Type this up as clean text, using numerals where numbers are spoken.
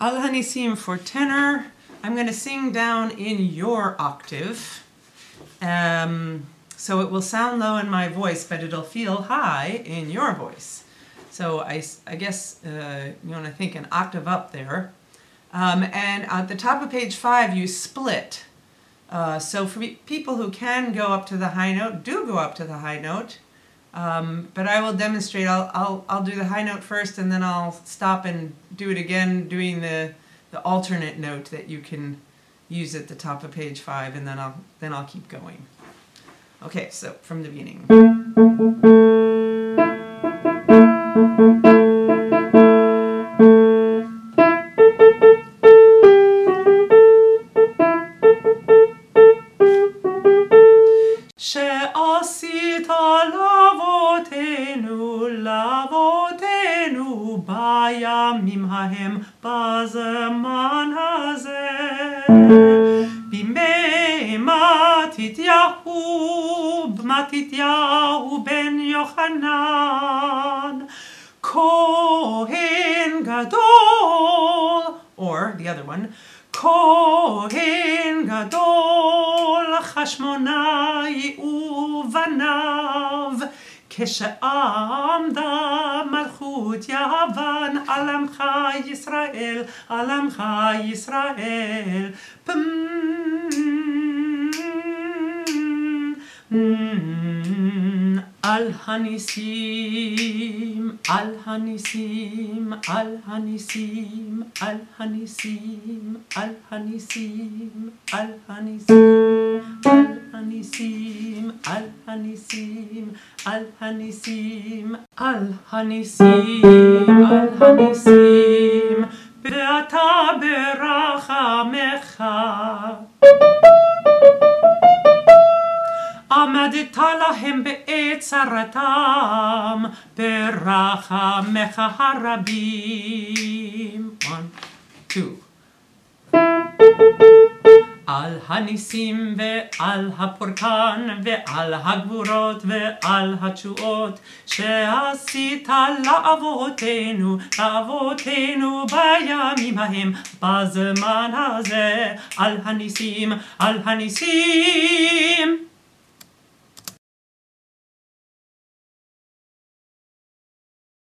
Al Hanisim for tenor. I'm going to sing down in your octave. So it will sound low in my voice, but it'll feel high in your voice. So I guess you want to think an octave up there. And at the top of page 5, you split. So for people who can go up to the high note, do go up to the high note. But I will demonstrate. I'll do the high note first, and then I'll stop and do it again, doing the alternate note that you can use at the top of page 5, and then I'll keep going. Okay, so from the beginning. שעשית לאבותינו בימים ההם בזמן הזה בימי מתתיהו בן יוחנן כהן גדול, or the other one, כהן גדול חשמונאי ובניו כשעמדה מלכות יוון על עמך ישראל, על עמך ישראל. על הניסים, על הניסים, על הניסים, על הניסים, על הניסים, על הניסים, על הניסים, על הניסים, על הניסים, על הניסים, על הניסים, ואתה ברחמך עמדת להם בעת צרתם ברחמך הרבים. 1, 2. על הניסים ועל הפורקן ועל הגבורות ועל התשועות שעשית לאבותינו בימים ההם בזמן הזה. על הניסים, על הניסים,